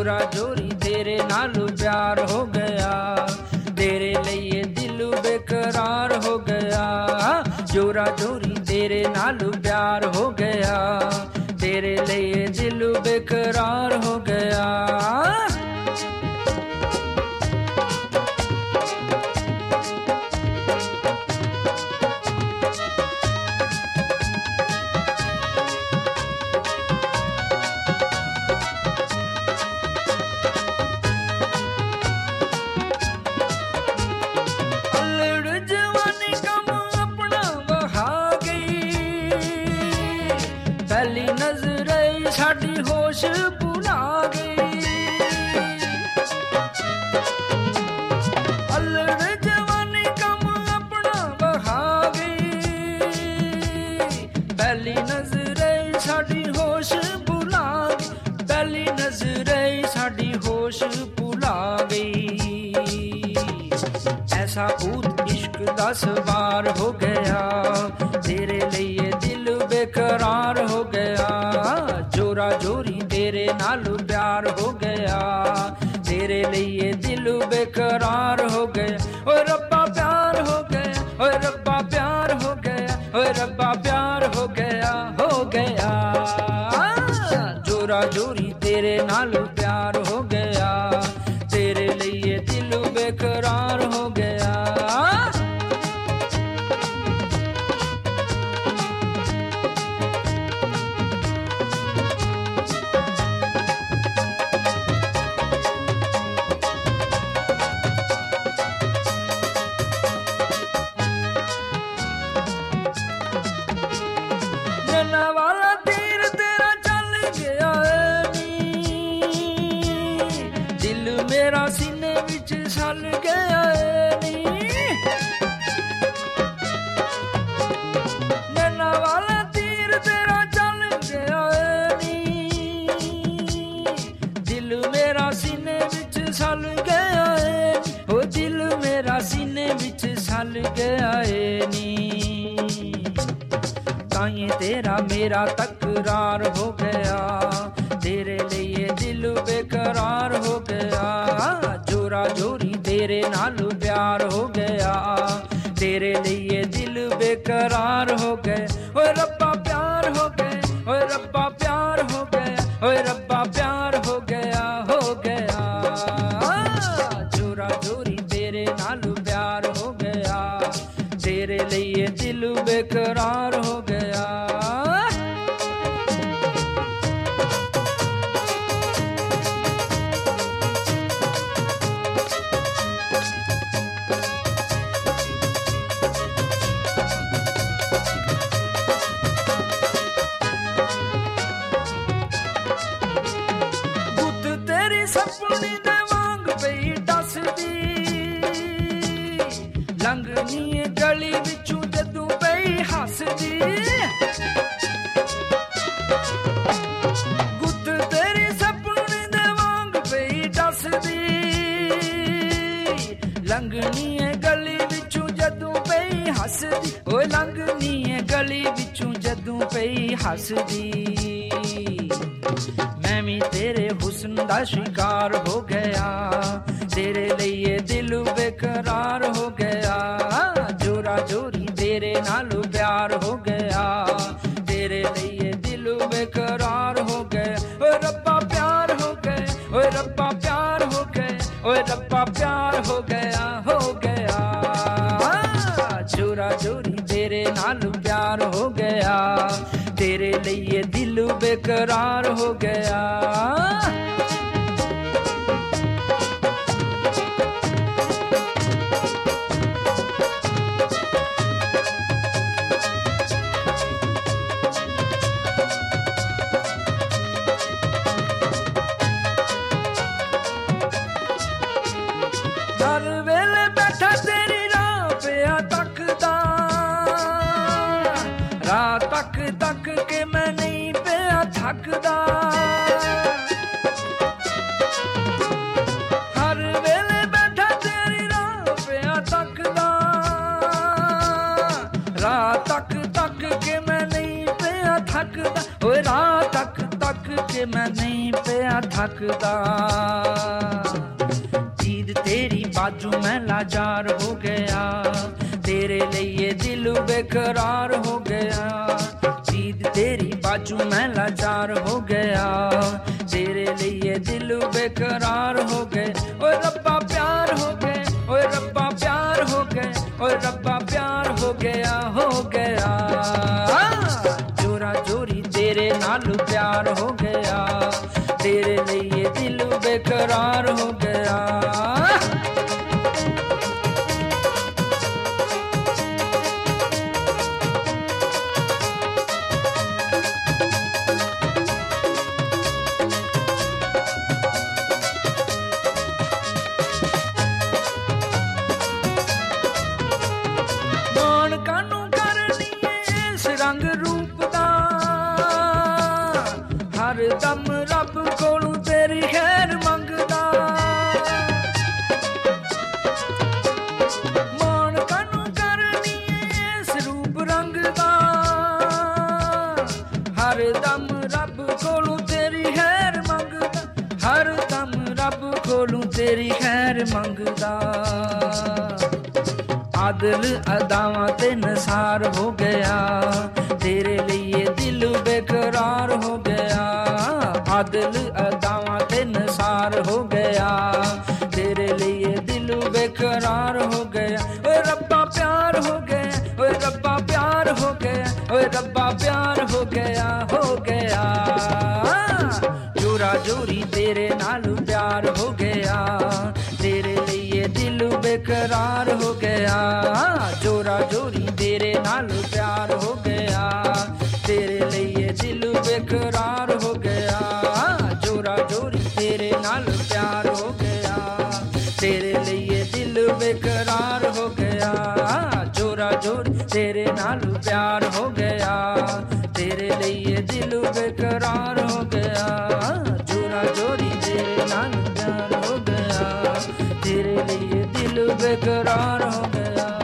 जोरा जोरी तेरे नालू प्यार हो गया, तेरे लिए दिल बेकरार हो गया। जोरा जोरी तेरे नालू प्यार हो गया, तेरे लिए दिल बेकरार हो गया। पहली नजर साडी होश भुला गई, अल्लड़ जवानी कम अपना बहा गई। पहली नजर साडी होश भुला गई, पहली नजर साडी होश भुला गई। ऐसा भूत इश्क दा सवार हो गया, तेरे लिए दिल बेकरार हो गया। जोरा जोरी तेरे नालू प्यार हो गया, तेरे लिए दिल बेकरार हो गया। ओ रब्बा प्यार हो गया, ओ रब्बा प्यार हो गया, ओ रब्बा प्यार हो गया, हो गया। जोरा जोरी तेरे नालू प्यार हो गया, तेरे लिए दिल बेकरार हो गया। वाला तीर तेरा चल गया नी, दिल मेरा सीने विच सल गया नी। नैना वाला तीर तेरा चल गया नी, दिल मेरा सीने विच सल गया नी। ओ दिल मेरा सीने विच सल गया नी। ताई तेरा मेरा तकरार हो गया, तेरे लिए दिल बेकरार हो गया। जोरा जोरी तेरे नालू प्यार हो गया, तेरे लिए दिल बेकरार हो गया। ओ रब्बा प्यार हो गया, ओ रब्बा प्यार हो गया, ओ रब्बा प्यार हो गया, हो गया। जोरा जोरी तेरे नालू प्यार हो गया, तेरे लिए दिल बेकरार हो गया। बुत तेरी सपनी दे वांग पई दसदी, लंघनी गली विचों जदों पई हसदी। गुत तेरी सपनी दे वांग पई दसदी, लंघनी गली विचों जदों पई हसदी। ओ लंघनी गली विचों जदों पई हसदी। मैं भी तेरे हुस्न दा शिकार हो गया, तेरे लिए दिल बेकरार हो गया। जोरा जोरी तेरे नालू प्यार हो गया, तेरे लिए दिल बेकरार हो गया। ओ रब्बा प्यार हो गया, ओ रब्बा प्यार हो गया, ओ रब्बा प्यार हो गया, हो गया। जोरा जोरी तेरे नालू प्यार हो गया, तेरे लिए दिल बेकरार हो गया। हर वेले बैठा तेरी राह पे तकदा, राह तक तक के मैं नहीं पे थकदा। मंगदा। जीद तेरी बाजू मैं लाचार हो गया, तेरे लिए दिल बेकरार हो गया। जीद तेरी बाजू मैं लाचार हो गया, तेरे लिए दिल बेकरार हो गए। ओए रब्बा प्यार हो गए, ओए रब्बा प्यार हो गए, ओए रब्बा प्यार हो गया, हो गया। जोरा जोरी तेरे नाल प्यार हो गया, तेरे लिए दिल बेकरार हो गया। रंग रूप दा हर दम रब कोलों तेरी खैर मंगदा। मान कानू करनी इस रूप रंग दा, हर दम रब कोलों तेरी खैर मंगदा, हर दम रब कोलों तेरी खैर मंगदा। आदिल अदावां ते नसार हो गया, तेरे लिए दिल बेकरार हो गया। आदिल अदावां ते नसार हो गया, तेरे लिए दिल बेकरार हो गया। ओए रब्बा प्यार हो गया, ओए रब्बा प्यार हो गया, ओए रब्बा प्यार हो गया, हो गया। जोरा जोरी तेरे नाल प्यार हो गया, तेरे लिए दिल बेकरार हो गया। जोरा जोरी तेरे नाल प्यार हो गया, तेरे लिए दिल बेकरार हो गया। जोरा जोरी तेरे नाल प्यार हो गया, तेरे लिए दिल बेकरार हो गया। जोरा जोरी तेरे नाल प्यार हो गया, तेरे लिए दिल बेकरार हो गया। जोरा जोरी तेरे नाल प्यार हो गया, तेरे लिए दिल बेकरार हो गया।